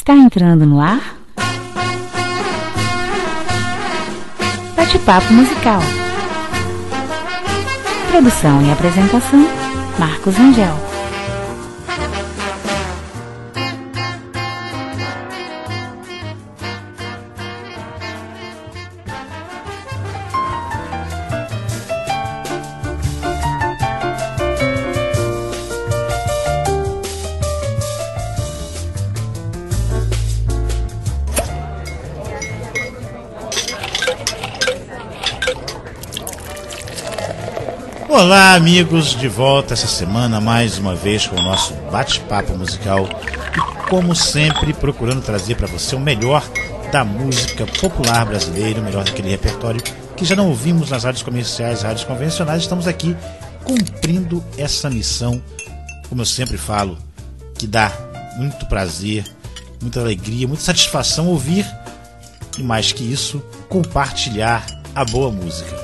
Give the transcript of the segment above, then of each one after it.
Está entrando no ar Bate-Papo Musical. Produção e apresentação, Marcos Angel. Olá, amigos, de volta essa semana mais uma vez com o nosso bate-papo musical e, como sempre, procurando trazer para você o melhor da música popular brasileira, o melhor daquele repertório que já não ouvimos nas rádios comerciais, rádios convencionais. Estamos aqui cumprindo essa missão, como eu sempre falo, que dá muito prazer, muita alegria, muita satisfação ouvir e, mais que isso, compartilhar a boa música.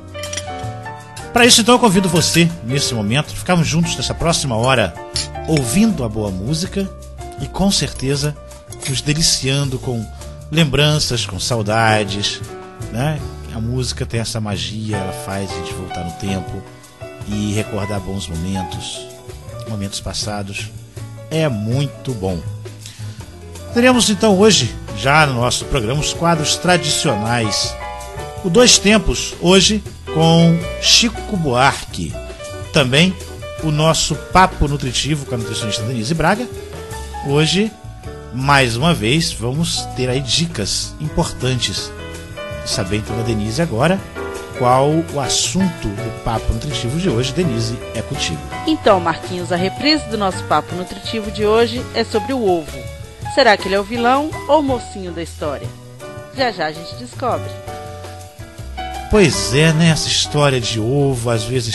Para isso, então, eu convido você, nesse momento, a ficarmos juntos nessa próxima hora, ouvindo a boa música e, com certeza, nos deliciando com lembranças, com saudades, né? A música tem essa magia, ela faz a gente voltar no tempo e recordar bons momentos passados. É muito bom. Teremos, então, hoje, já no nosso programa, os quadros tradicionais. O Dois Tempos, hoje, com Chico Buarque. Também o nosso Papo Nutritivo com a nutricionista Denise Braga. Hoje, mais uma vez, vamos ter aí dicas importantes. Saber então da Denise agora qual o assunto do Papo Nutritivo de hoje. Denise, é contigo. Então, Marquinhos, a reprise do nosso Papo Nutritivo de hoje é sobre o ovo. Será que ele é o vilão ou o mocinho da história? Já já a gente descobre. Pois é, né? Essa história de ovo, às vezes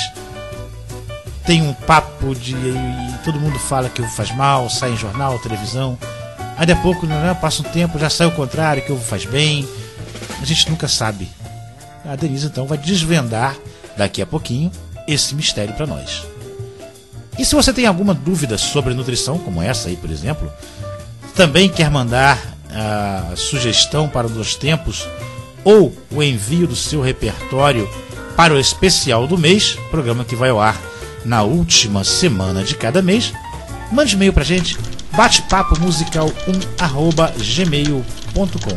tem um papo de... e todo mundo fala que ovo faz mal, sai em jornal, televisão. Aí daqui a pouco, né, passa um tempo, já sai o contrário, que ovo faz bem. A gente nunca sabe. A Denise, então, vai desvendar daqui a pouquinho esse mistério para nós. E se você tem alguma dúvida sobre nutrição, como essa aí, por exemplo, também quer mandar a sugestão para os Dois Tempos ou o envio do seu repertório para o especial do mês, programa que vai ao ar na última semana de cada mês, mande e-mail pra gente, batepapomusical1@gmail.com.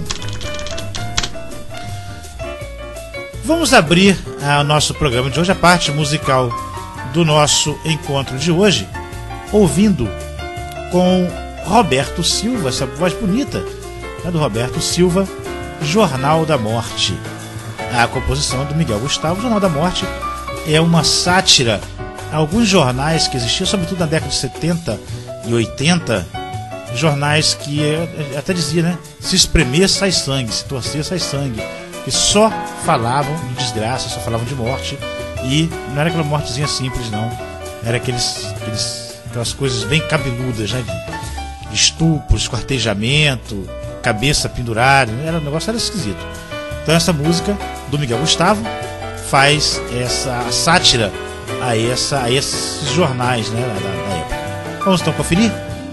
Vamos abrir o nosso programa de hoje, a parte musical do nosso encontro de hoje, ouvindo com Roberto Silva, essa voz bonita, né, do Roberto Silva, Jornal da Morte. A composição é do Miguel Gustavo. Jornal da Morte é uma sátira a alguns jornais que existiam, sobretudo na década de 70 e 80, jornais que até dizia, né, se espremer sai sangue, se torcer sai sangue, que só falavam de desgraça, só falavam de morte, e não era aquela mortezinha simples, não, era aquelas coisas bem cabeludas, né, de estupro, esquartejamento, cabeça pendurada, o negócio era esquisito. Então essa música do Miguel Gustavo faz essa sátira a esses jornais, né, da época. Vamos então conferir?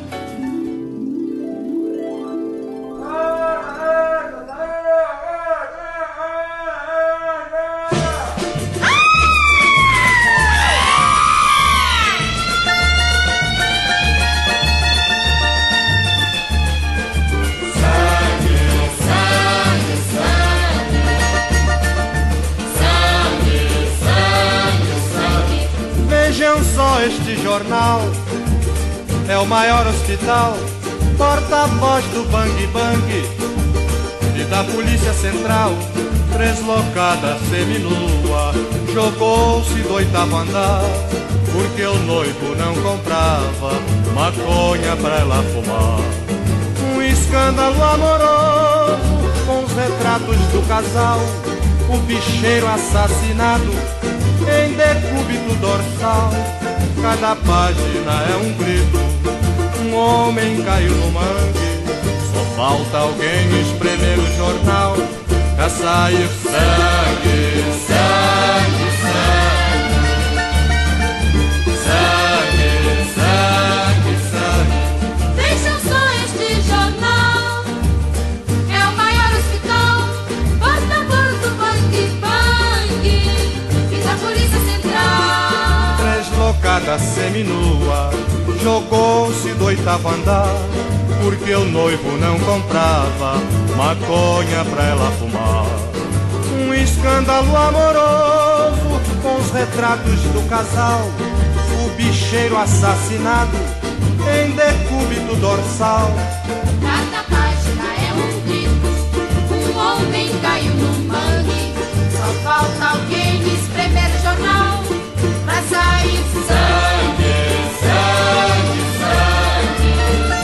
Este jornal é o maior hospital, porta-voz do bang bang e da polícia central, deslocada seminua, jogou-se do 8º andar, porque o noivo não comprava maconha pra ela fumar. Um escândalo amoroso com os retratos do casal, o bicheiro assassinado em decúbito dorsal. Cada página é um grito, um homem caiu no mangue. Só falta alguém espremer o jornal pra sair sangue, sangue, sangue, sangue, sangue, sangue. Vejam só este jornal. seminua, jogou-se do 8º andar, porque o noivo não comprava maconha pra ela fumar. Um escândalo amoroso com os retratos do casal, o bicheiro assassinado em decúbito dorsal. Cada página é um grito, um homem caiu no mangue, só falta alguém espremer o jornal pra sair sangue, sangue, sangue,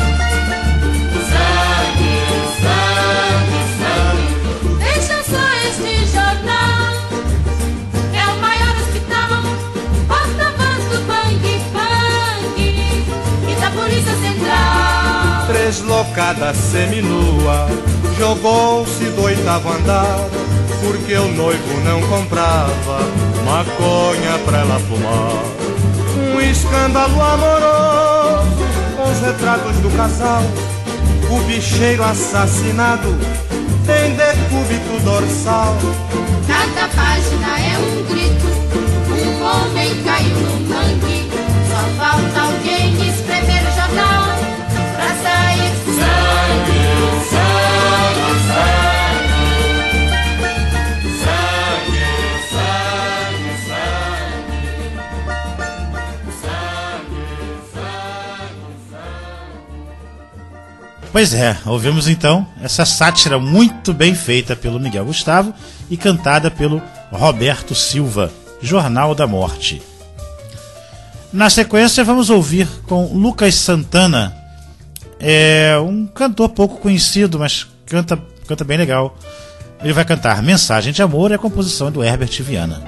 sangue, sangue, sangue. Vejam só este jornal, é o maior hospital, porta-voz do Bang Bang e da Polícia Central. Deslocada seminua, jogou-se do 8º andar, porque o noivo não comprava maconha pra ela fumar. Um escândalo amoroso com os retratos do casal, o bicheiro assassinado em decúbito dorsal. Cada página é um grito, um homem caiu no mangue, só falta alguém espremer o jornal pra sair sangue, sangue, sangue, sangue, sangue, sangue, sangue, sangue. Pois é, ouvimos então essa sátira muito bem feita pelo Miguel Gustavo e cantada pelo Roberto Silva, Jornal da Morte. Na sequência vamos ouvir com Lucas Santana, um cantor pouco conhecido, mas canta bem legal. Ele vai cantar Mensagem de Amor, e a composição é do Herbert Viana.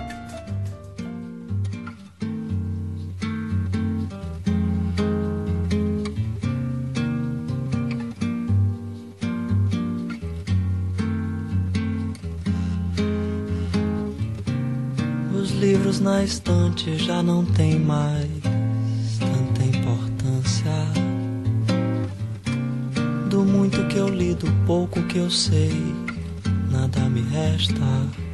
Os livros na estante já não tem mais tanta importância. Do muito que eu li, do pouco que eu sei, nada me resta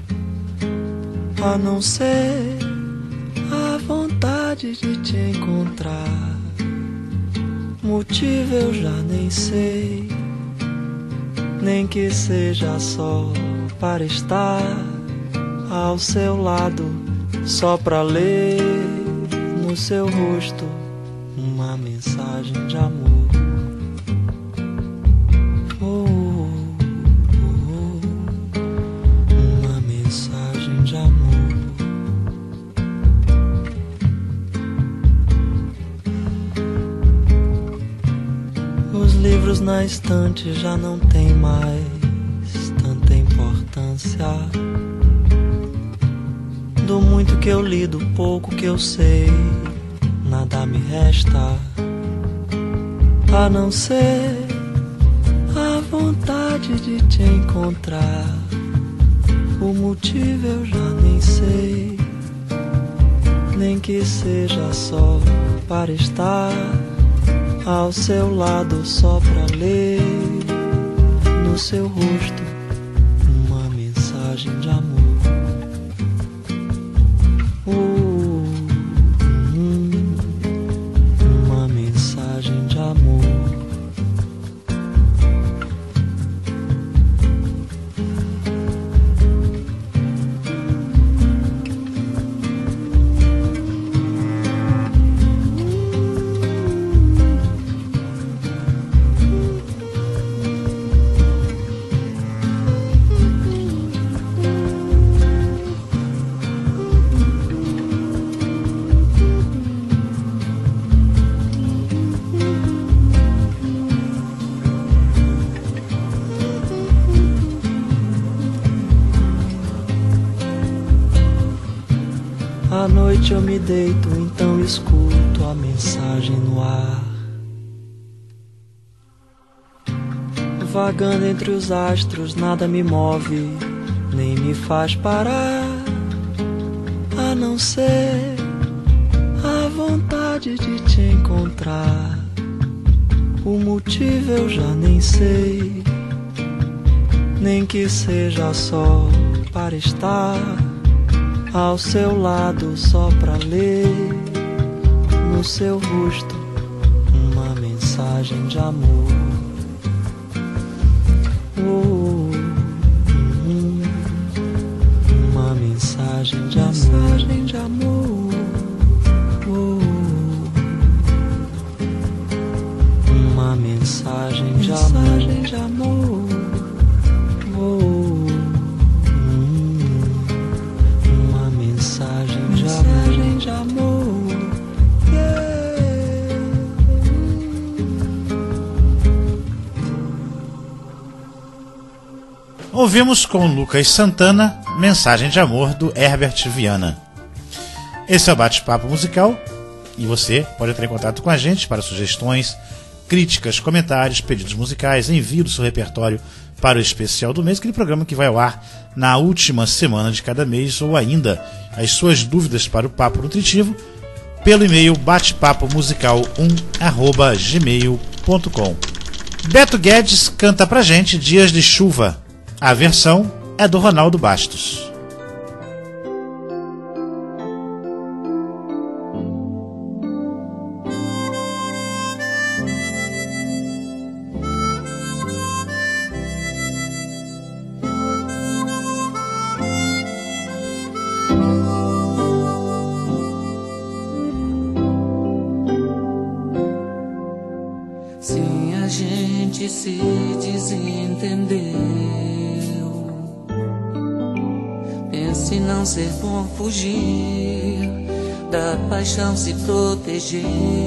a não ser a vontade de te encontrar. Motivo eu já nem sei, nem que seja só para estar ao seu lado, só pra ler no seu rosto uma mensagem de amor. Uma mensagem de amor. Os livros na estante já não tem mais tanta importância. Do muito que eu li, do pouco que eu sei, nada me resta a não ser a vontade de te encontrar. O motivo eu já nem sei, nem que seja só para estar ao seu lado, só pra ler no seu rosto uma mensagem de amor. Uma mensagem de amor. À noite eu me deito, então escuto a mensagem no ar, vagando entre os astros, nada me move, nem me faz parar, a não ser a vontade de te encontrar. O motivo eu já nem sei, nem que seja só para estar ao seu lado, só pra ler no seu rosto uma mensagem de amor. Uma mensagem de amor. Uma mensagem de amor. Uma mensagem de amor. Ouvimos com Lucas Santana, Mensagem de Amor, do Herbert Viana. Esse é o Bate-Papo Musical e você pode entrar em contato com a gente para sugestões, críticas, comentários, pedidos musicais, envio do seu repertório para o especial do mês, aquele programa que vai ao ar na última semana de cada mês, ou ainda as suas dúvidas para o Papo Nutritivo pelo e-mail batepapomusical1@gmail.com. Beto Guedes canta pra gente Dias de Chuva. A versão é do Ronaldo Bastos. Se a gente se desentendeu, pense não ser bom fugir da paixão, se proteger.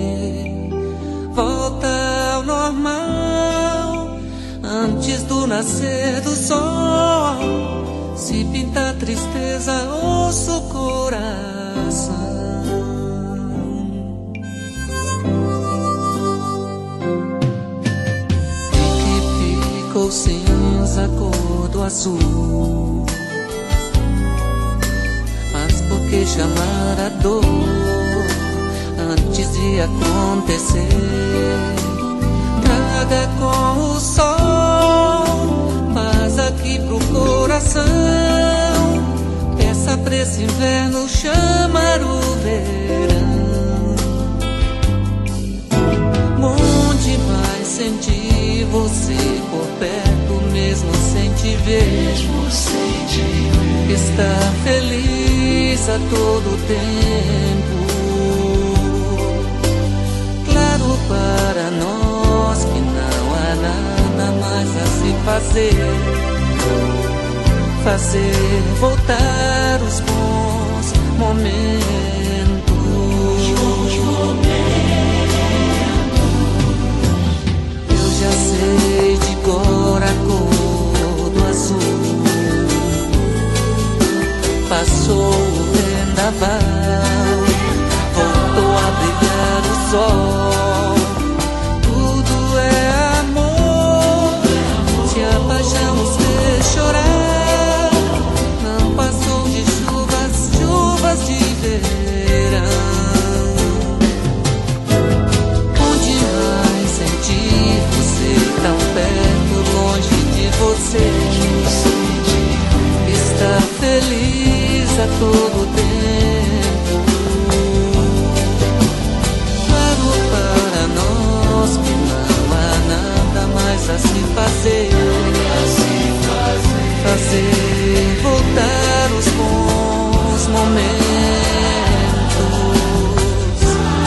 Volta ao normal antes do nascer do sol. Se pintar tristeza, ouça o coração. Ficou cinza, cor do azul. Mas por que chamar a dor antes de acontecer? Traga com o sol paz aqui pro coração. Peça pra esse inverno chamar o verão. Onde vai sentir você por perto, mesmo sem te ver? Estar feliz a todo tempo. Claro para nós que não há nada mais a se fazer. Fazer voltar os bons momentos. Eu já sei de cor a cor do azul. Passou o vendaval, voltou a brilhar o sol. Tudo é amor, se a paixão nos fez chorar. Não passou de chuvas, chuvas de verão. Onde vai sentir você tão perto, longe de você? Está feliz a todo tempo. Claro para nós que não há nada mais a se fazer. Fazer voltar os bons momentos.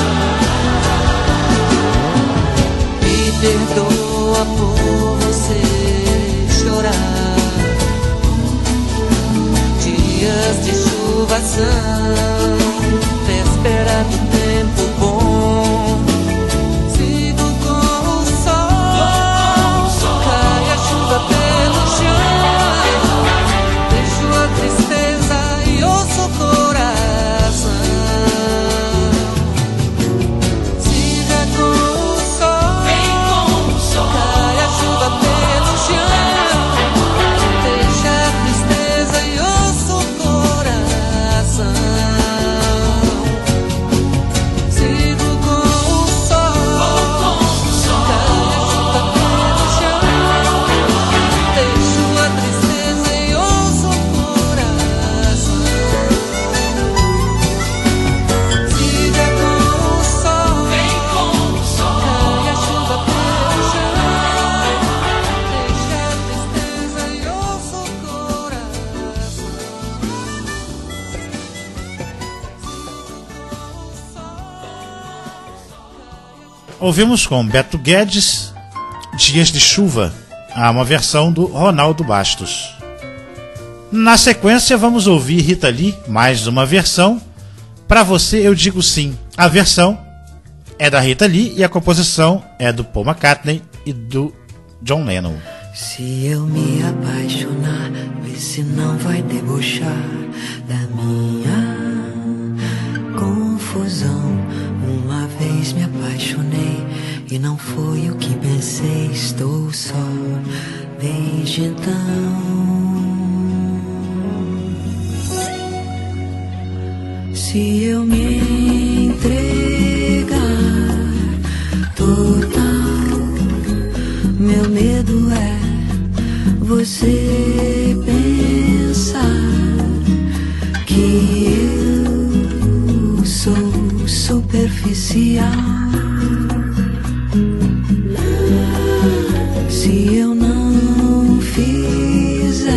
Me perdoa por você chorar. Dias de chuva são véspera do tempo bom. Sigo com o sol, cai a chuva pelo chão. Deixo a tristeza e ouço o coração. Siga com o sol, cai a chuva pelo chão. Deixa a tristeza e ouço o coração. Ouvimos com Beto Guedes, Dias de Chuva, uma versão do Ronaldo Bastos. Na sequência vamos ouvir Rita Lee, mais uma versão, Pra Você Eu Digo Sim. A versão é da Rita Lee e a composição é do Paul McCartney e do John Lennon. Se eu me apaixonar, vê se não vai debochar da minha confusão. Uma vez me apaixonei e não foi o que pensei. Estou só desde então. Se eu me entregar total, meu medo é você pensar que eu sou superficial. Se eu não fizer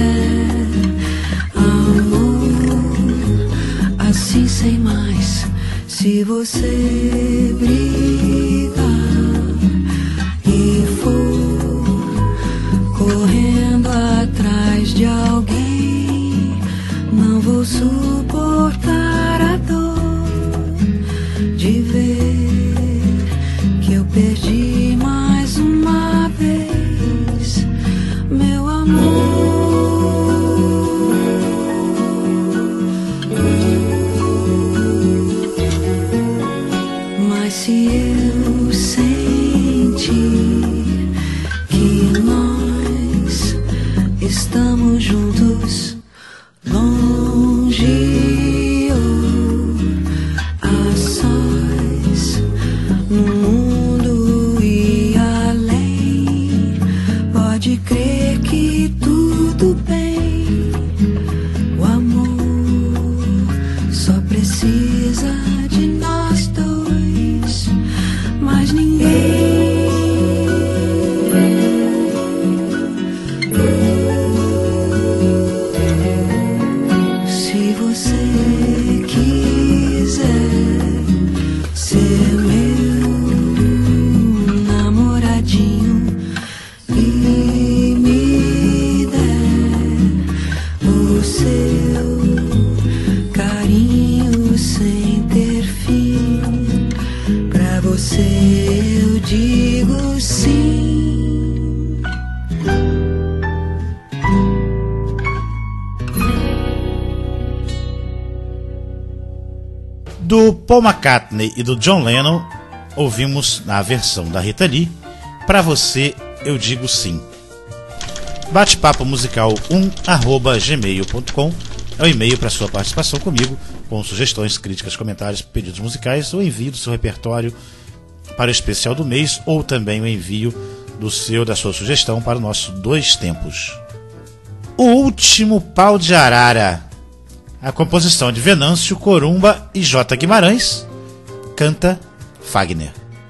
amor assim sem mais, se você brigar e for correndo atrás de alguém, não vou suportar a dor de ver que eu perdi mais uma vez meu amor. Mas se eu sentir que nós estamos juntos, longe ou a sós, no mundo e além, pode crer que tudo bem. O amor só precisa de nós dois, mais ninguém. Se você quiser ser meu namoradinho e me der o seu carinho sem ter fim, pra você eu digo sim. Do Paul McCartney e do John Lennon, ouvimos na versão da Rita Lee, Pra Você Eu Digo Sim. Bate-papo musical 1@gmail.com é o e-mail para sua participação comigo, com sugestões, críticas, comentários, pedidos musicais, ou envio do seu repertório para o especial do mês, ou também o envio da sua sugestão para o nosso Dois Tempos. O Último Pau de Arara, a composição de Venâncio Corumba e J. Guimarães, canta Fagner.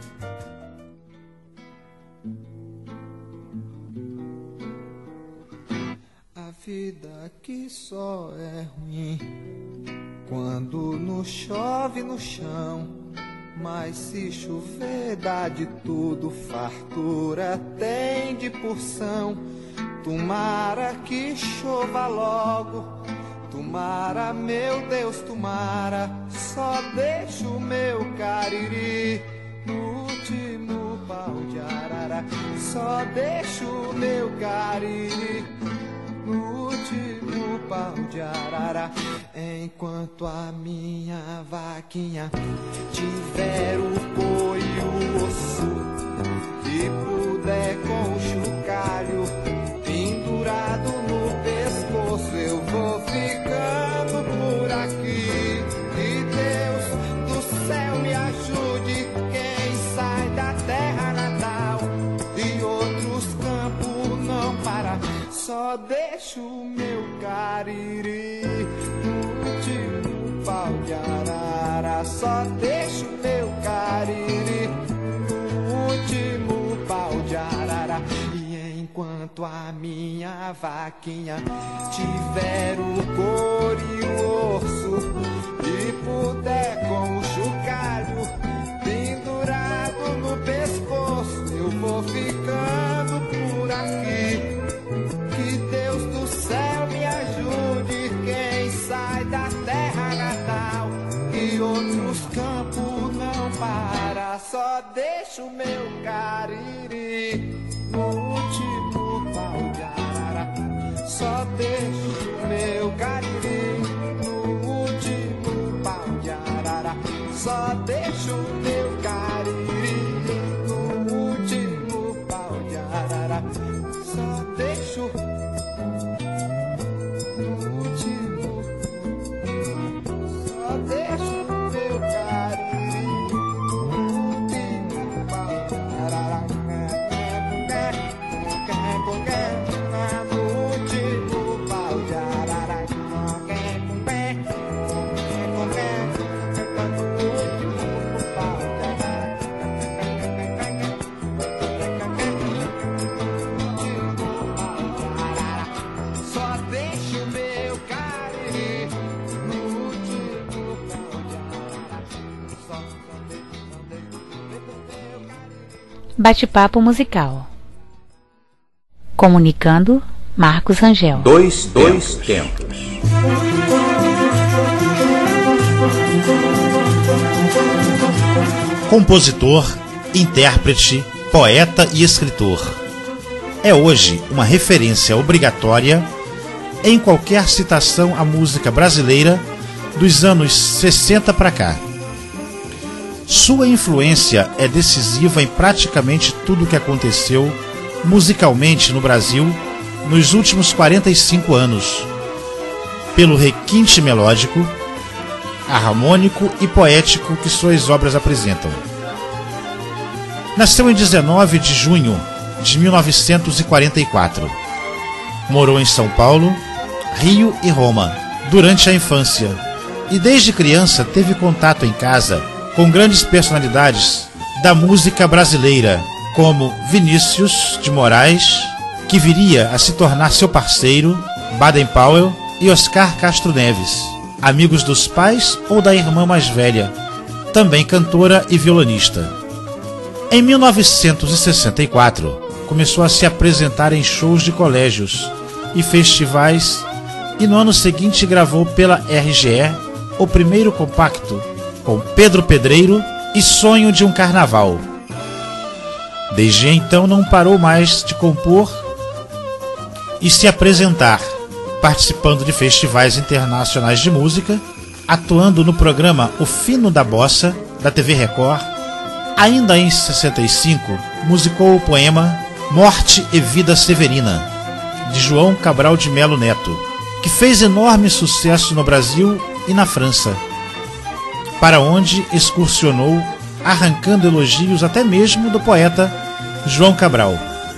A vida aqui só é ruim quando não chove no chão, mas se chover dá de tudo, fartura tem de porção. Tomara que chova logo, tomara, meu Deus, tomara, só deixa o meu cariri no último pau de arara, só deixa o meu cariri no último pau de arara. Enquanto a minha vaquinha tiver o couro e o osso, e puder com o chocalho pendurado no pescoço, eu vou ficando por aqui. E Deus do céu me ajude, quem sai da terra natal e outros campos não para, só deixa o meu cariri no último pau de arara, só deixa o meu cariri no último pau de arara. E enquanto a minha vaquinha tiver o couro e o osso, e puder com o chocalho pendurado no pescoço, deixo meu cariri no último pau de arara. Só deixo meu cariri no último pau de arara. Só deixo meu cariri no último pau de arara. Só deixo no último. Só deixo meu cariri no último pau de arara. No último pau de arara. Só deixo meu cariri no último pau de arara. Só deixo meu cariri. Bate-papo musical. Comunicando, Marcos Rangel. Dois tempos. Compositor, intérprete, poeta e escritor. É hoje uma referência obrigatória em qualquer citação à música brasileira dos anos 60 para cá. Sua influência é decisiva em praticamente tudo o que aconteceu musicalmente no Brasil nos últimos 45 anos, pelo requinte melódico, harmônico e poético que suas obras apresentam. Nasceu em 19 de junho de 1944. Morou em São Paulo, Rio e Roma durante a infância e desde criança teve contato em casa com grandes personalidades da música brasileira, como Vinícius de Moraes, que viria a se tornar seu parceiro, Baden Powell e Oscar Castro Neves, amigos dos pais ou da irmã mais velha, também cantora e violonista. Em 1964, começou a se apresentar em shows de colégios e festivais e no ano seguinte gravou pela RGE o primeiro compacto com Pedro Pedreiro e Sonho de um Carnaval. Desde então não parou mais de compor e se apresentar, participando de festivais internacionais de música, atuando no programa O Fino da Bossa, da TV Record. Ainda em 65, musicou o poema Morte e Vida Severina, de João Cabral de Melo Neto, que fez enorme sucesso no Brasil e na França, para onde excursionou, arrancando elogios até mesmo do poeta João Cabral.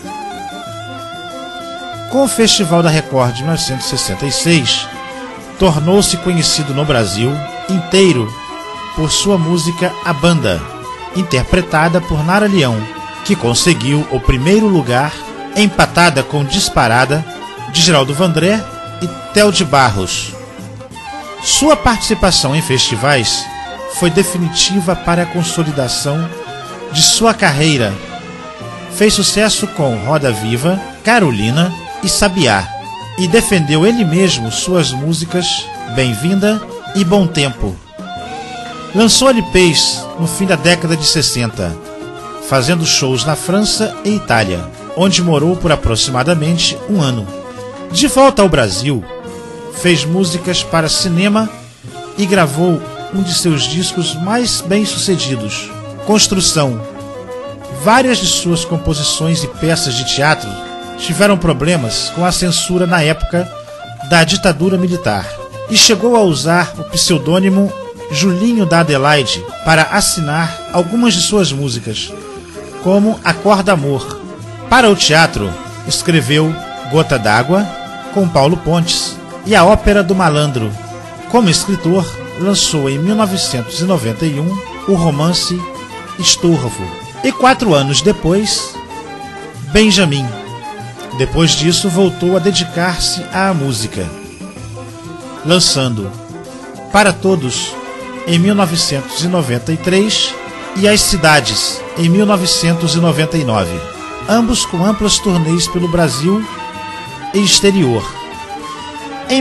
Com o Festival da Record de 1966, tornou-se conhecido no Brasil inteiro por sua música A Banda, interpretada por Nara Leão, que conseguiu o primeiro lugar, empatada com Disparada, de Geraldo Vandré e Theo de Barros. Sua participação em festivais foi definitiva para a consolidação de sua carreira. Fez sucesso com Roda Viva, Carolina e Sabiá, e defendeu ele mesmo suas músicas Bem-vinda e Bom Tempo. Lançou LPs no fim da década de 60, fazendo shows na França e Itália, onde morou por aproximadamente um ano. De volta ao Brasil, fez músicas para cinema e gravou um de seus discos mais bem-sucedidos, Construção. Várias de suas composições e peças de teatro tiveram problemas com a censura na época da ditadura militar e chegou a usar o pseudônimo Julinho da Adelaide para assinar algumas de suas músicas, como Acorda Amor. Para o teatro, escreveu Gota d'Água, com Paulo Pontes, e a Ópera do Malandro. Como escritor, lançou em 1991 o romance Estorvo, e 4 anos depois, Benjamin. Depois disso, voltou a dedicar-se à música, lançando Para Todos em 1993 e As Cidades em 1999, ambos com amplas turnês pelo Brasil e exterior. Em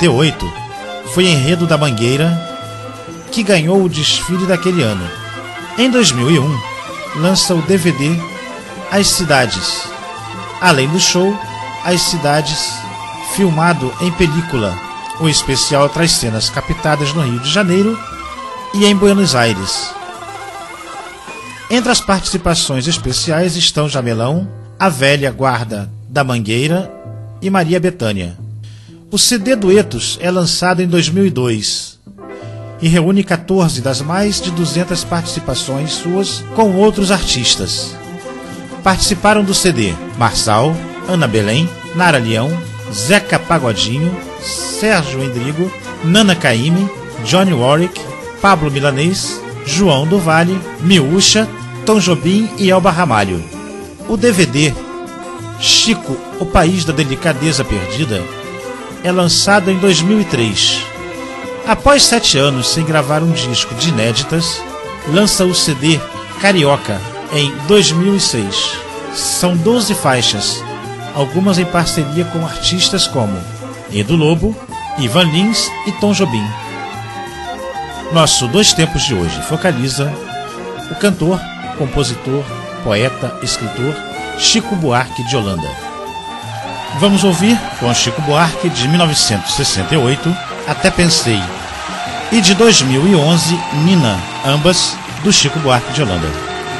1998, foi Enredo da Mangueira que ganhou o desfile daquele ano. Em 2001, lança o DVD As Cidades. Além do show, As Cidades, filmado em película. O especial traz cenas captadas no Rio de Janeiro e em Buenos Aires. Entre as participações especiais estão Jamelão, A Velha Guarda da Mangueira e Maria Bethânia. O CD Duetos é lançado em 2002 e reúne 14 das mais de 200 participações suas com outros artistas. Participaram do CD Marçal, Ana Belém, Nara Leão, Zeca Pagodinho, Sérgio Endrigo, Nana Caymmi, Johnny Warwick, Pablo Milanês, João do Vale, Miúcha, Tom Jobim e Elba Ramalho. O DVD Chico, o País da Delicadeza Perdida é lançado em 2003. Após 7 anos sem gravar um disco de inéditas, lança o CD Carioca em 2006. São 12 faixas, algumas em parceria com artistas como Edu Lobo, Ivan Lins e Tom Jobim. Nosso Dois Tempos de hoje focaliza o cantor, compositor, poeta, escritor Chico Buarque de Holanda. Vamos ouvir com Chico Buarque de 1968, Até Pensei, e de 2011, Nina, ambas do Chico Buarque de Holanda.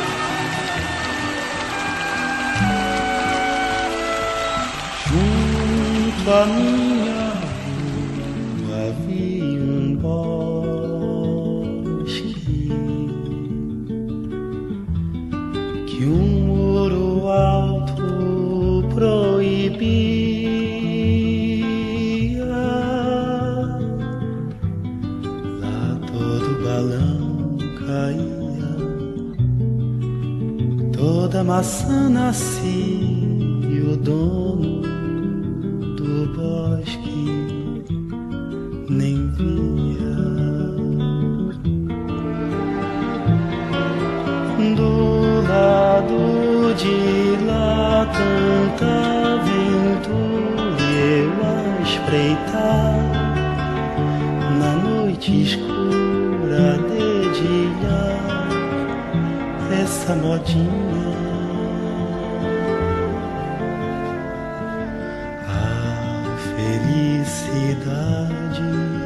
Junto a minha rua havia um bosque que um muro alto proibia. Lá todo balão caía, toda maçã nascia e o dono do bosque nem via. Do lado de lá tanta aventura eu a espreitar, na noite escura a dedilhar essa modinha. Felicidade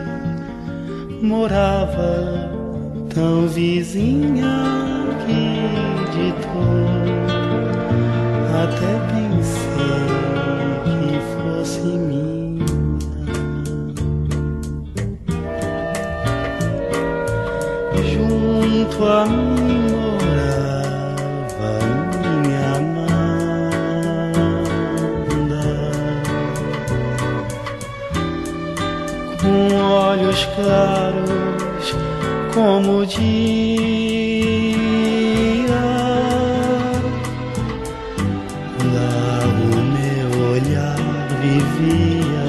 morava tão vizinha que de todo até pensei que fosse minha. Junto a mim morava minha com olhos claros como o dia. Lá o meu olhar vivia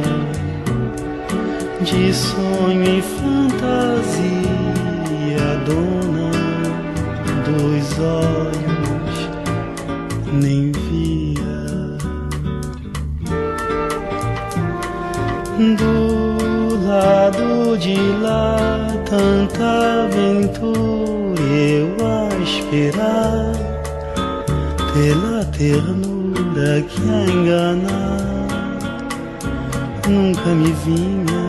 de sonho e fantasia, dona dos olhos nem via. Do lado de lá tanta aventura eu a esperar, pela ternura que a enganar nunca me vinha.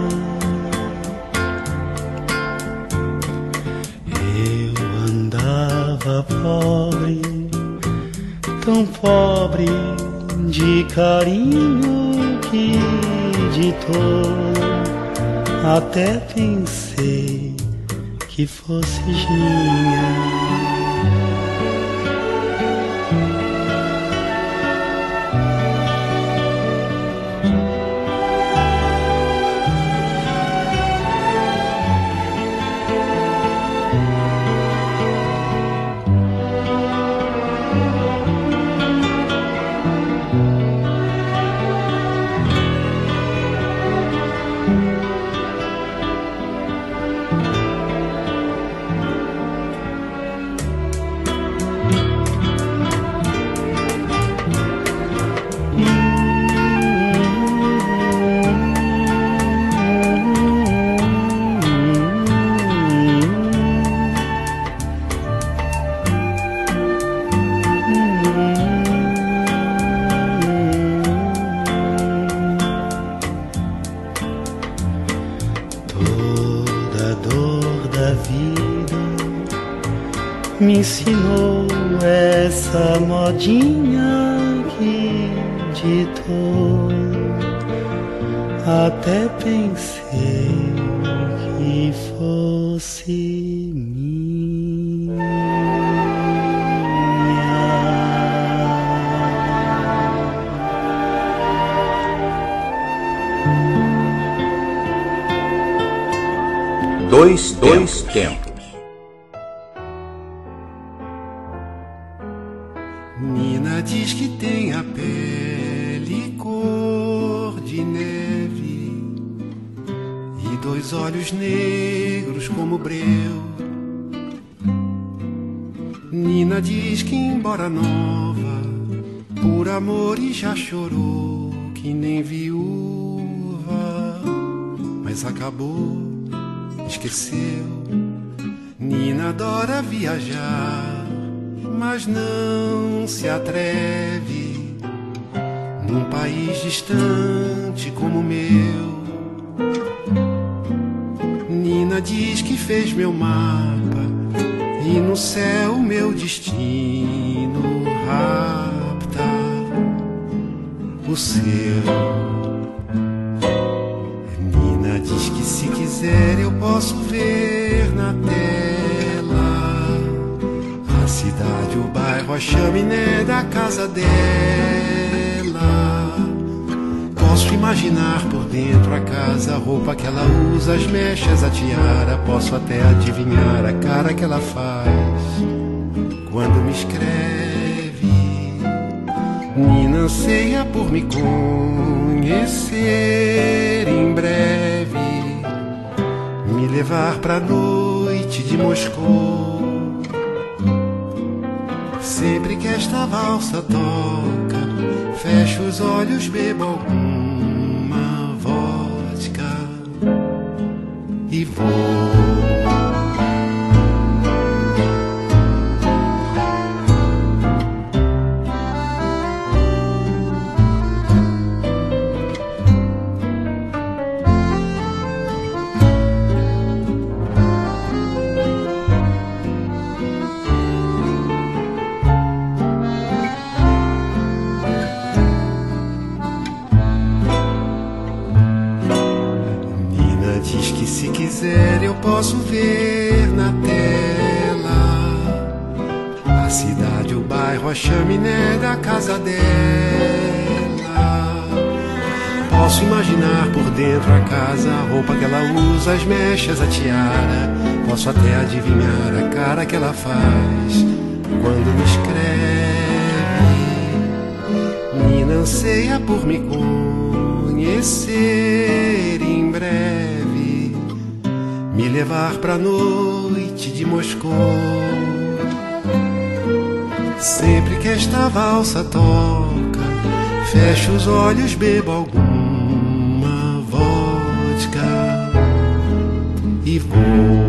Eu andava pobre, tão pobre de carinho que de todo até pensei que fosses minha. me ensinou essa modinha que ditou. Até pensei que fosse minha. Dois tempos. Nina diz que tem a pele cor de neve e dois olhos negros como breu. Nina diz que embora nova, por amor e já chorou, que nem viúva, mas acabou, esqueceu. Nina adora viajar, mas não se atreve num país distante como o meu. Nina diz que fez meu mapa e no céu meu destino rapta o seu. Nina diz que se quiser eu posso ver na tela a cidade, o bairro, a chaminé da casa dela. Posso imaginar por dentro a casa, a roupa que ela usa, as mechas, a tiara. Posso até adivinhar a cara que ela faz quando me escreve. Nina anseia por me conhecer em breve, me levar pra noite de Moscou. Sempre que esta valsa toca, fecho os olhos, bebo alguma vodka e vou. Se quiser eu posso ver na tela a cidade, o bairro, a chaminé da casa dela. Posso imaginar por dentro a casa, a roupa que ela usa, as mechas, a tiara. Posso até adivinhar a cara que ela faz quando me escreve. Nina anseia por me conhecer em breve, me levar pra noite de Moscou. Sempre que esta valsa toca, fecho os olhos, bebo alguma vodka e vou.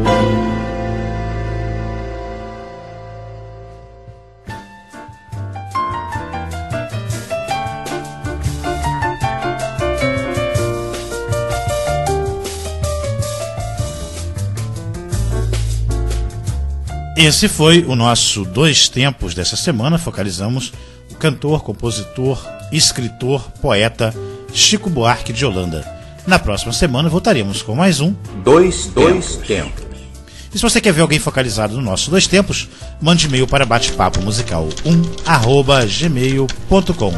Esse foi o nosso Dois Tempos dessa semana. Focalizamos o cantor, compositor, escritor, poeta Chico Buarque de Holanda. Na próxima semana voltaremos com mais um Dois Tempos. E se você quer ver alguém focalizado no nosso Dois Tempos, mande e-mail para batepapomusical1@gmail.com.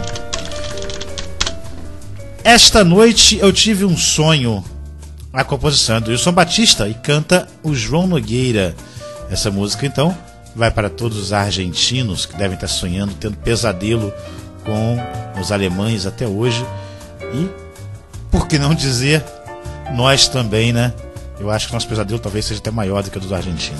Esta noite eu tive um sonho. A composição é do Wilson Batista e canta o João Nogueira. Essa música, então, vai para todos os argentinos que devem estar sonhando, tendo pesadelo com os alemães até hoje. E, por que não dizer, nós também, né? Eu acho que nosso pesadelo talvez seja até maior do que o dos argentinos.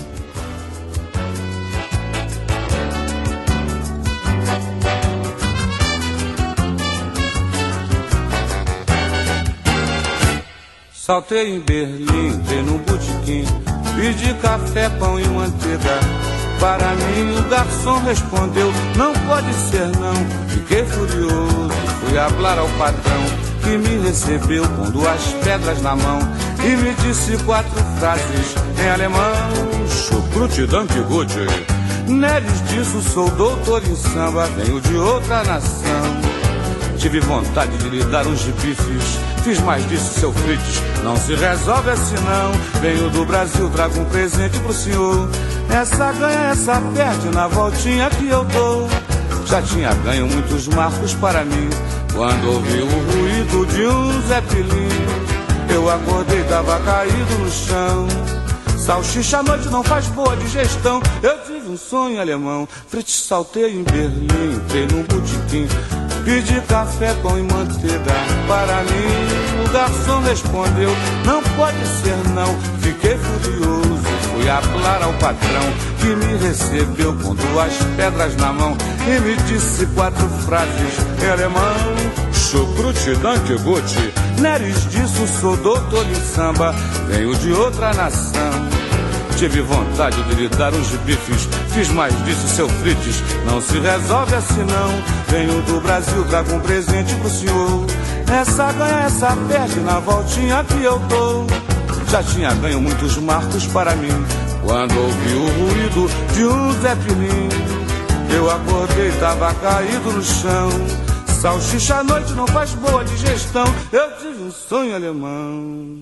Saltei em Berlim, entrei num botequim, pedi café, pão e manteiga. Para mim o garçom respondeu, não pode ser não. Fiquei furioso, fui falar ao patrão, que me recebeu com 2 pedras na mão e me disse 4 frases em alemão. Chucrute, danke, gut. Neres disso, sou doutor em samba, venho de outra nação. Tive vontade de lhe dar uns bifes, fiz mais disso, seu Frites, não se resolve assim não. Venho do Brasil, trago um presente pro senhor. Essa ganha, essa perde na voltinha que eu dou. Já tinha ganho muitos marcos para mim, quando ouvi o ruído de um Zeppelin. Eu acordei, tava caído no chão. Salsicha à noite não faz boa digestão. Eu tive um sonho alemão. Fritz, saltei em Berlim, entrei num botequim, pedi café, pão e manteiga para mim. O garçom respondeu, não pode ser não. Fiquei furioso, fui apelar ao patrão, que me recebeu com 2 pedras na mão e me disse 4 frases em alemão. Chucrute, danke, guti, neres disso, sou doutor em samba, venho de outra nação. Tive vontade de lhe dar uns bifes, fiz mais disso, seu Frites, não se resolve assim não. Venho do Brasil, trago um presente pro senhor. Essa ganha, essa perde na voltinha que eu dou. Já tinha ganho muitos marcos para mim, quando ouvi o ruído de um Zeppelin. Eu acordei, tava caído no chão. Salsicha à noite não faz boa digestão. Eu tive um sonho alemão.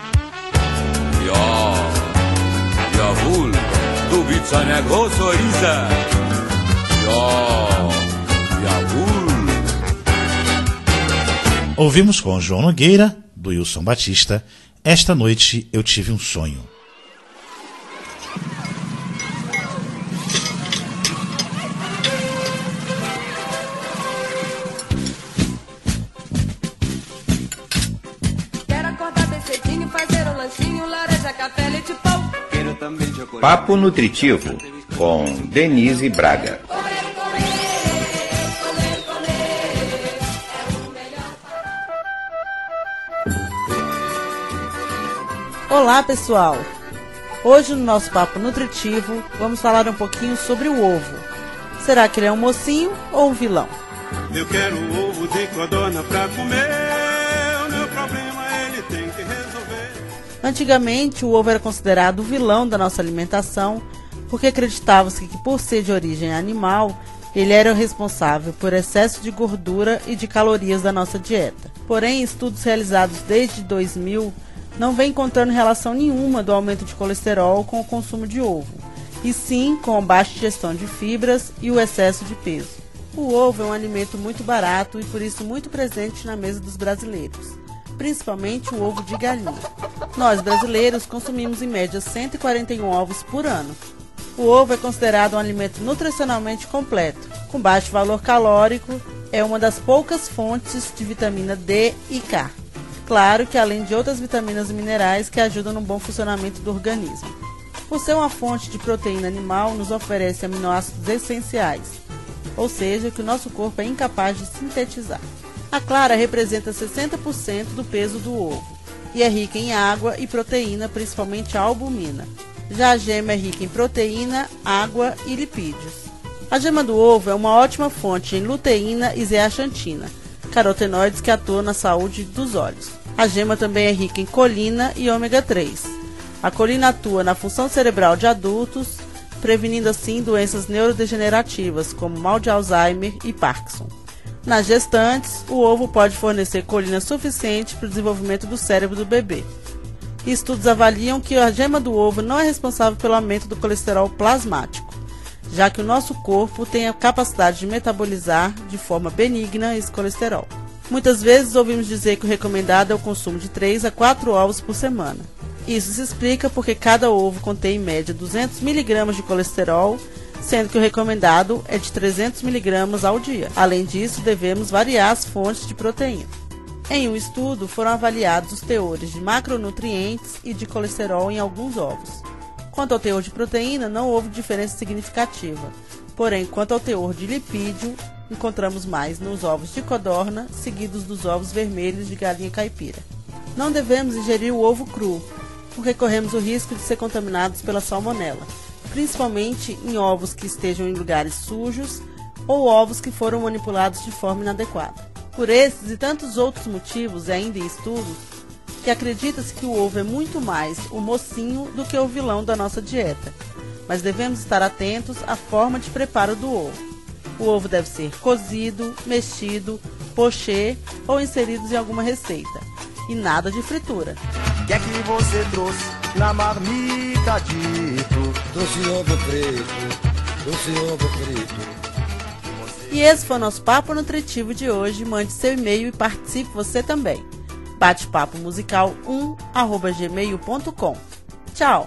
Jawohl, du bist eine große Isa. Jawohl. Ouvimos com João Nogueira, do Wilson Batista, Esta Noite Eu Tive um Sonho. Quero acordar bem cedinho, fazer um lanchinho, laranja, café, leite, pão. Papo Nutritivo, com Denise Braga. Olá, pessoal! Hoje no nosso Papo Nutritivo vamos falar um pouquinho sobre o ovo. Será que ele é um mocinho ou um vilão? Eu quero o ovo de codorna pra comer. O meu problema ele tem que resolver. Antigamente, o ovo era considerado o vilão da nossa alimentação, porque acreditava-se que, por ser de origem animal, ele era o responsável por excesso de gordura e de calorias da nossa dieta. Porém, estudos realizados desde 2000 não vêm encontrando relação nenhuma do aumento de colesterol com o consumo de ovo, e sim com a baixa ingestão de fibras e o excesso de peso. O ovo é um alimento muito barato e por isso muito presente na mesa dos brasileiros, principalmente o ovo de galinha. Nós, brasileiros, consumimos em média 141 ovos por ano. O ovo é considerado um alimento nutricionalmente completo, com baixo valor calórico, é uma das poucas fontes de vitamina D e K. Claro que além de outras vitaminas e minerais que ajudam no bom funcionamento do organismo. Por ser uma fonte de proteína animal, nos oferece aminoácidos essenciais, ou seja, que o nosso corpo é incapaz de sintetizar. A clara representa 60% do peso do ovo e é rica em água e proteína, principalmente a albumina. Já a gema é rica em proteína, água e lipídios. A gema do ovo é uma ótima fonte em luteína e zeaxantina, carotenoides que atuam na saúde dos olhos. A gema também é rica em colina e ômega 3. A colina atua na função cerebral de adultos, prevenindo assim doenças neurodegenerativas como mal de Alzheimer e Parkinson. Nas gestantes, o ovo pode fornecer colina suficiente para o desenvolvimento do cérebro do bebê. Estudos avaliam que a gema do ovo não é responsável pelo aumento do colesterol plasmático, já que o nosso corpo tem a capacidade de metabolizar de forma benigna esse colesterol. Muitas vezes ouvimos dizer que o recomendado é o consumo de 3 a 4 ovos por semana. Isso se explica porque cada ovo contém em média 200 mg de colesterol, sendo que o recomendado é de 300 mg ao dia. Além disso, devemos variar as fontes de proteína. Em um estudo, foram avaliados os teores de macronutrientes e de colesterol em alguns ovos. Quanto ao teor de proteína, não houve diferença significativa. Porém, quanto ao teor de lipídio, encontramos mais nos ovos de codorna, seguidos dos ovos vermelhos de galinha caipira. Não devemos ingerir o ovo cru, porque corremos o risco de ser contaminados pela salmonela, principalmente em ovos que estejam em lugares sujos ou ovos que foram manipulados de forma inadequada. Por esses e tantos outros motivos, ainda em estudos, que acredita-se que o ovo é muito mais o mocinho do que o vilão da nossa dieta. mas devemos estar atentos à forma de preparo do ovo. O ovo deve ser cozido, mexido, poché ou inseridos em alguma receita. E nada de fritura. O que é que você trouxe na marmita dito? Doce ovo preto, doce ovo preto. E esse foi o nosso Papo Nutritivo de hoje. Mande seu e-mail e participe você também. Bate-papo musical 1@gmail.com. Tchau!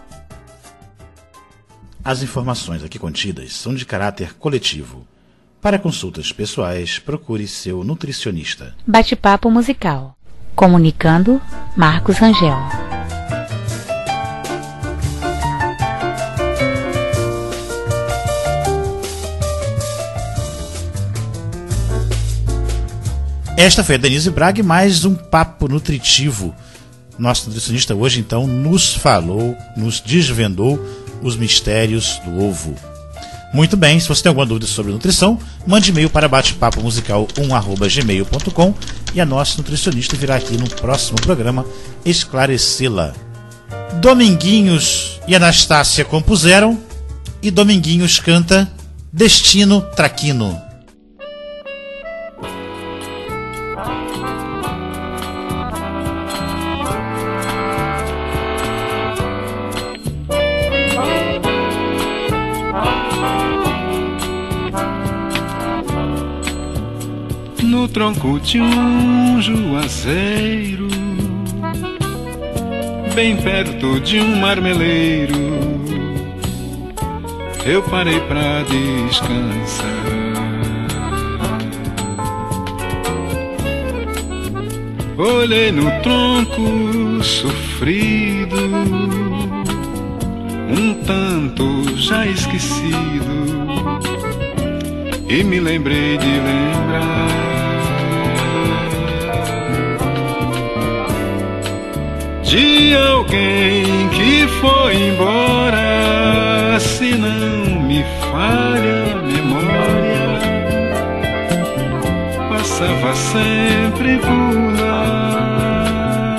As informações aqui contidas são de caráter coletivo. Para consultas pessoais, procure seu nutricionista. Bate-papo musical. Comunicando, Marcos Rangel. Esta foi a Denise Braga e mais um Papo Nutritivo. Nosso nutricionista hoje, então, nos falou, nos desvendou os mistérios do ovo. Muito bem, se você tem alguma dúvida sobre nutrição, mande e-mail para batepapomusical1@gmail.com e a nossa nutricionista virá aqui no próximo programa esclarecê-la. Dominguinhos e Anastácia compuseram e Dominguinhos canta Destino Traquino. No tronco de um juazeiro, bem perto de um marmeleiro, eu parei pra descansar. Olhei no tronco sofrido, um tanto já esquecido, e me lembrei de lembrar de alguém que foi embora, se não me falha a memória, passava sempre por lá.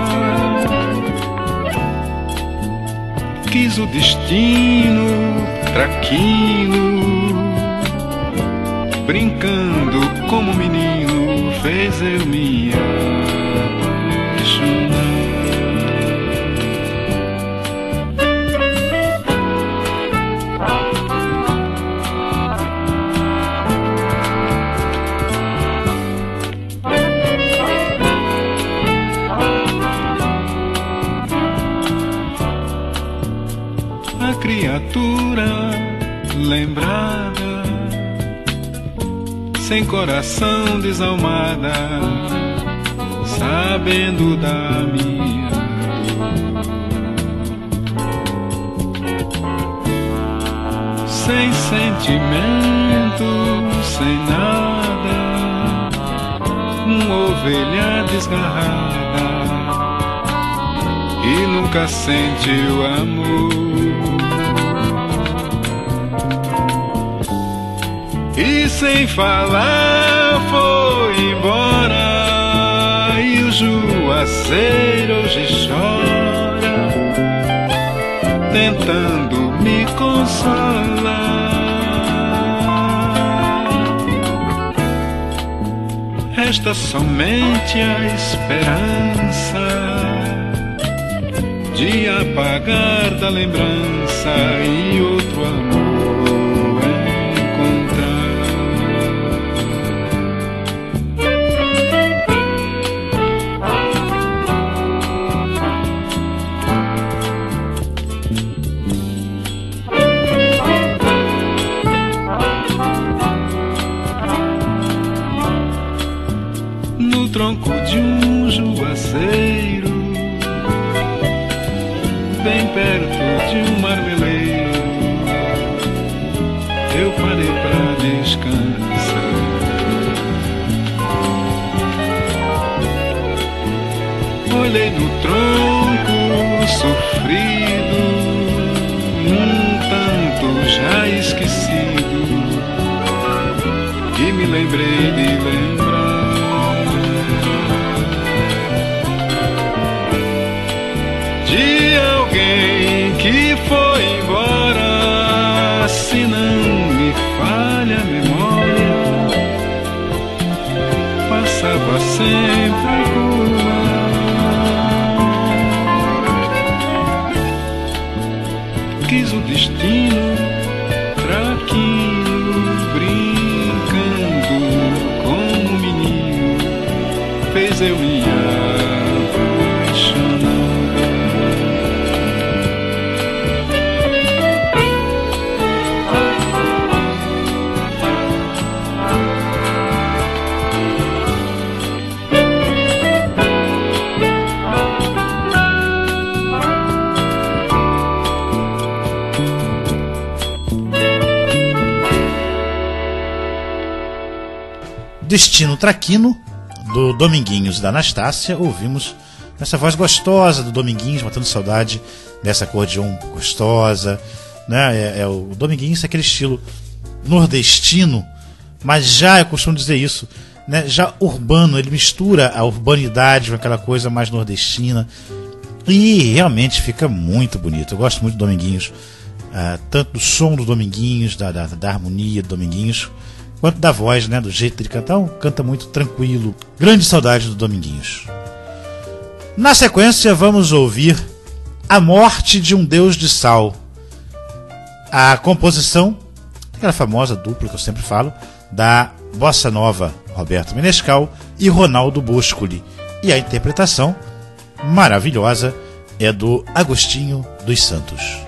Quis o destino traquino, brincando como menino, fez eu me apaixonar. A criatura lembrada, sem coração desalmada, sabendo da minha dor, sem sentimento, sem nada, uma ovelha desgarrada, e nunca sentiu amor. E sem falar foi embora, e o juazeiro hoje chora, tentando me consolar. Resta somente a esperança de apagar da lembrança e outro amor tronco de um juazeiro, bem perto de um marmeleiro, eu parei pra descansar. Olhei no tronco sofrido, um tanto já esquecido, e me lembrei de lembrar de alguém que foi embora, fez eu me apaixonar. Destino Traquino, do Dominguinhos da Anastácia. Ouvimos essa voz gostosa do Dominguinhos, matando saudade dessa acordeon gostosa, né? O Dominguinhos é aquele estilo nordestino, mas já, eu costumo dizer isso, né? Já urbano, ele mistura a urbanidade com aquela coisa mais nordestina e realmente fica muito bonito. Eu gosto muito do Dominguinhos, tanto do som do Dominguinhos, da harmonia do Dominguinhos, quanto da voz, né, do jeito de cantar. Canta muito tranquilo. Grande saudade do Dominguinhos. Na sequência vamos ouvir A Morte de um Deus de Sal. A composição, aquela famosa dupla que eu sempre falo, da Bossa Nova, Roberto Menescal e Ronaldo Boscoli. E a interpretação maravilhosa é do Agostinho dos Santos.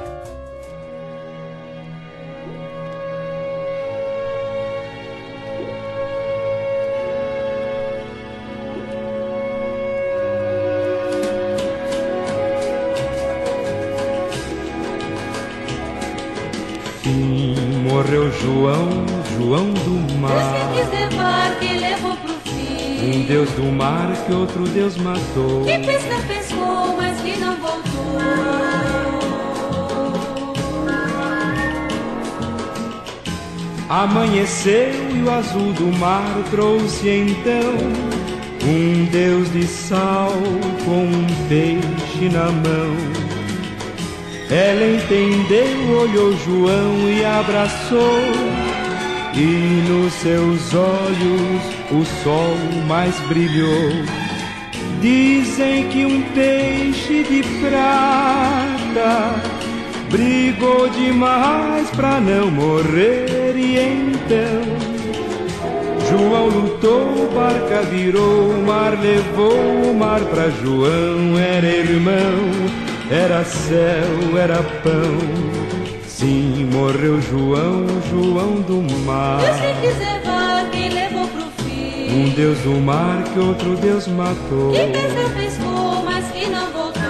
Morreu João do mar. Deus que quis levar, que levou pro fim. Um deus do mar que outro deus matou. Que pescou, mas que não voltou. Amanheceu e o azul do mar trouxe então um deus de sal com um peixe na mão. Ela entendeu, olhou João e abraçou, e nos seus olhos o sol mais brilhou. Dizem que um peixe de prata brigou demais pra não morrer, e então João lutou, barca virou, o mar levou, o mar pra João era irmão. Era céu, era pão. Sim, morreu João do mar. Deus que quis levar, quem levou pro fim. Um deus do mar que outro deus matou. Que pescou, mas que não voltou.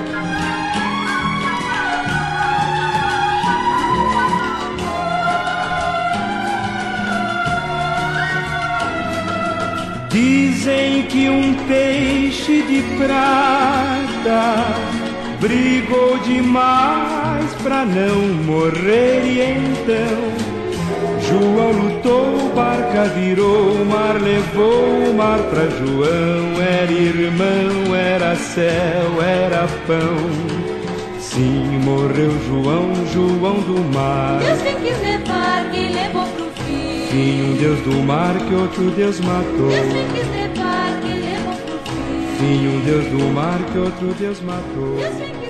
Dizem que um peixe de prata brigou demais pra não morrer, e então João lutou, barca virou, o mar levou, o mar pra João era irmão, era céu, era pão. Sim, morreu João do mar. Deus que quis levar, que levou pro fim. Sim, um deus do mar que outro deus matou. Deus que quis levar, que levou pro fim. Sim, um deus do mar que outro deus matou.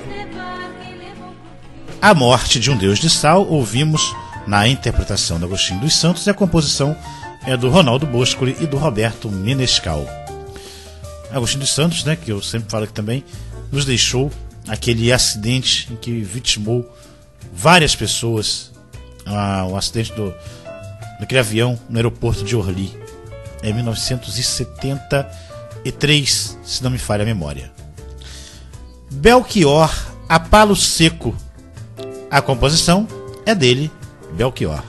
A Morte de um Deus de Sal, ouvimos na interpretação do Agostinho dos Santos, e a composição é do Ronaldo Boscoli e do Roberto Menescal. Agostinho dos Santos, né, que eu sempre falo aqui também, nos deixou aquele acidente em que vitimou várias pessoas, o acidente daquele avião no aeroporto de Orly, em 1973, se não me falha a memória. Belchior, A Palo Seco. A composição é dele, Belchior.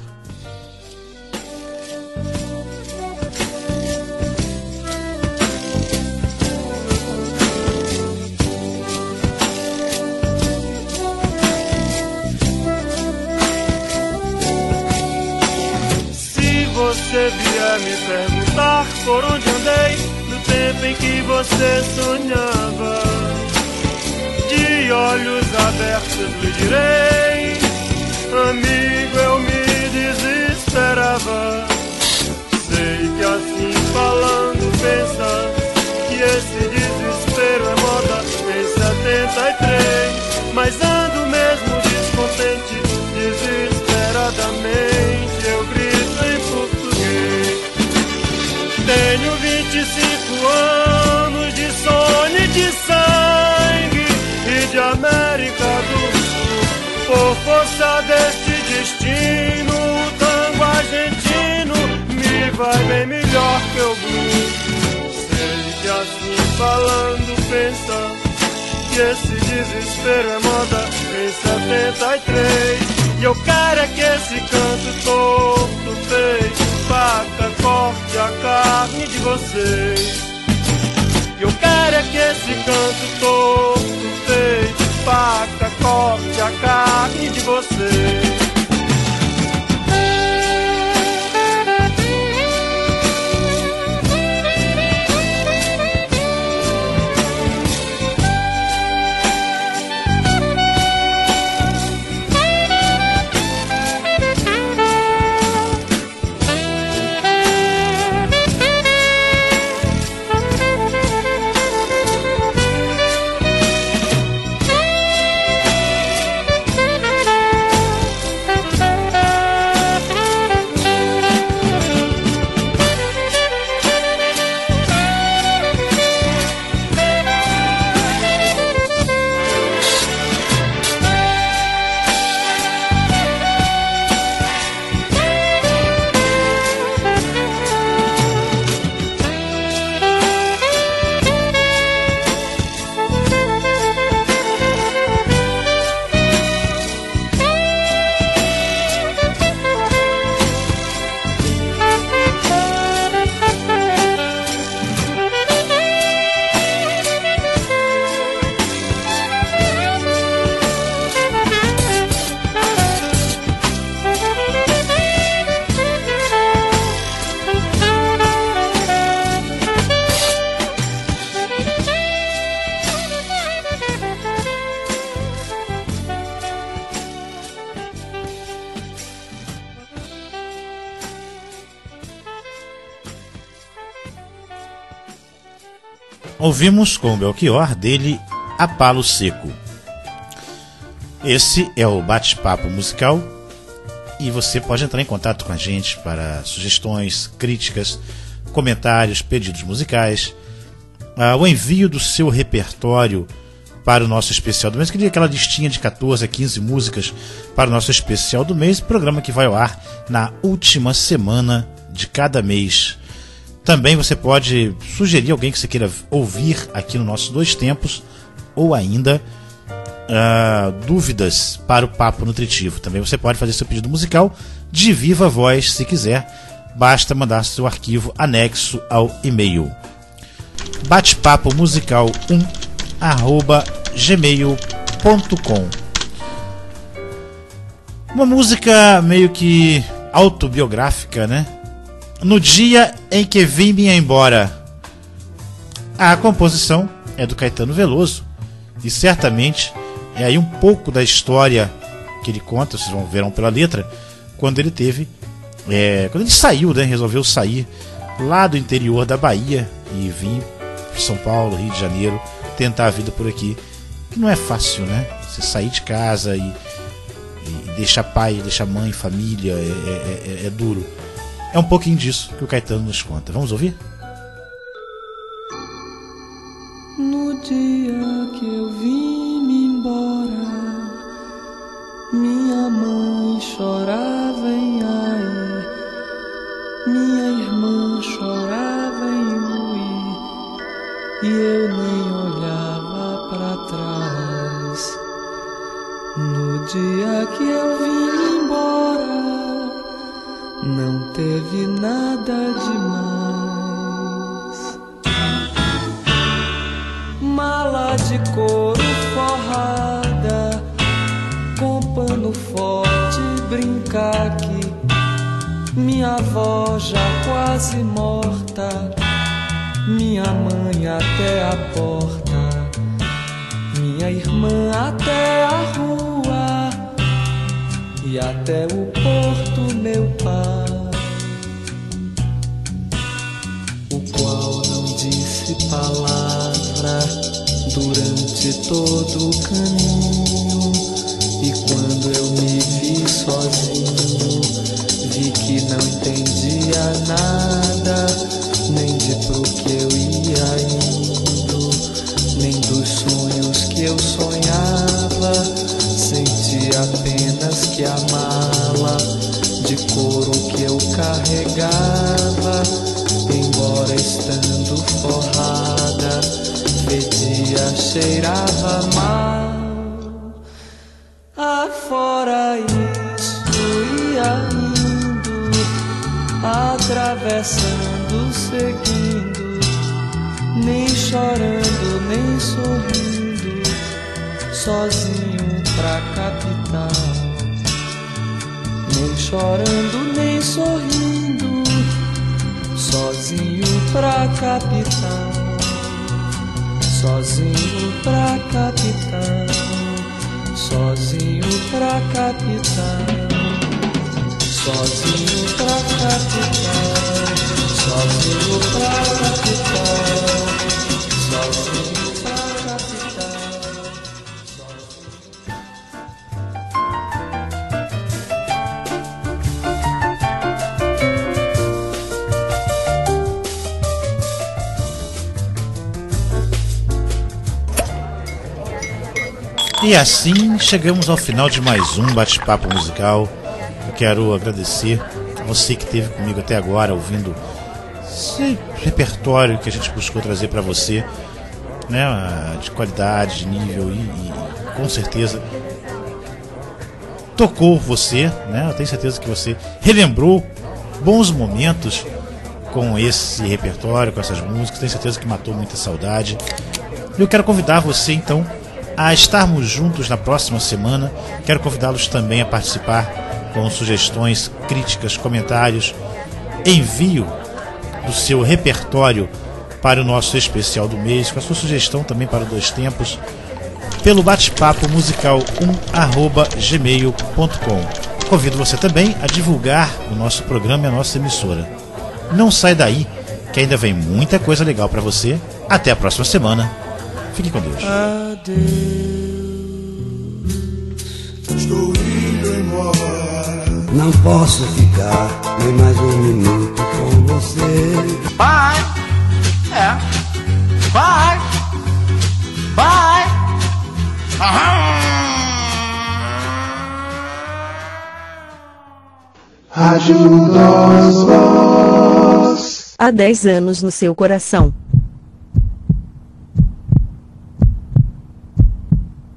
Se você vier me perguntar por onde andei no tempo em que você sonhava, de olhos abertos lhe direi, amigo, eu me desesperava. Sei que assim falando pensa que esse desespero é moda em 73, mas ando mesmo descontente, desesperadamente eu grito em português. Tenho 25 anos causa deste destino, o tango argentino me vai bem melhor que o blues. Sei que assim falando pensa que esse desespero é moda em 73. E eu quero é que esse canto torto feito faca corte a carne de vocês. E eu quero é que esse canto torto feito faca corte a carne de vocês. Ouvimos com o Belchior dele A Palo Seco. Esse é o bate-papo musical e você pode entrar em contato com a gente para sugestões, críticas, comentários, pedidos musicais, o envio do seu repertório para o nosso especial do mês, que é aquela listinha de 14 a 15 músicas para o nosso especial do mês, programa que vai ao ar na última semana de cada mês. Também você pode sugerir alguém que você queira ouvir aqui no nosso Dois Tempos, ou ainda dúvidas para o Papo Nutritivo. Também você pode fazer seu pedido musical de viva voz, se quiser. Basta mandar seu arquivo anexo ao e-mail batepapo musical 1@gmail.com. Uma música meio que autobiográfica, né? No dia em que vim-me embora. A composição é do Caetano Veloso e certamente é aí um pouco da história que ele conta, vocês verão pela letra, quando ele teve, quando ele saiu, né, resolveu sair lá do interior da Bahia e vir para São Paulo, Rio de Janeiro, tentar a vida por aqui, que não é fácil, né? Você sair de casa e deixar pai, deixar mãe, família, é duro. É um pouquinho disso que o Caetano nos conta. Vamos ouvir? No dia que eu vim-me embora, minha mãe chorava em Aê, minha irmã chorava em Uí, e eu nem olhava pra trás. No dia que eu vim embora, não teve nada demais. Mala de couro forrada, com pano forte, brincar aqui. Minha avó já quase morta, minha mãe até a porta, minha irmã até a rua e até o porto meu pai, o qual não disse palavra durante todo o caminho. E quando eu me vi sozinho, vi que não entendia nada, nem de pro que eu ia indo, nem dos sonhos que eu sonhava. Senti apenas que a cheirava mal. Afora isso ia indo, atravessando, seguindo, nem chorando, nem sorrindo, sozinho pra capital. Nem chorando, nem sorrindo, sozinho pra capital. Sozinho pra capital, sozinho pra capital, sozinho pra capital, sozinho pra capital, sozinho pra capital. E assim chegamos ao final de mais um bate-papo musical. Eu quero agradecer a você que esteve comigo até agora, ouvindo esse repertório que a gente buscou trazer para você, né, de qualidade, de nível e com certeza tocou você, né? Eu tenho certeza que você relembrou bons momentos com esse repertório, com essas músicas. Tenho certeza que matou muita saudade. Eu quero convidar você então a estarmos juntos na próxima semana. Quero convidá-los também a participar com sugestões, críticas, comentários. Envio do seu repertório para o nosso especial do mês, com a sua sugestão também para o Dois Tempos, pelo bate-papo musical 1@gmail.com. Convido você também a divulgar o nosso programa e a nossa emissora. Não sai daí, que ainda vem muita coisa legal para você. Até a próxima semana. Fique com Deus. Adeus. Estou indo embora. Não posso ficar nem mais um minuto com você. Bye. Bye. Bye. Rádio Nós Voz. Há 10 anos no seu coração.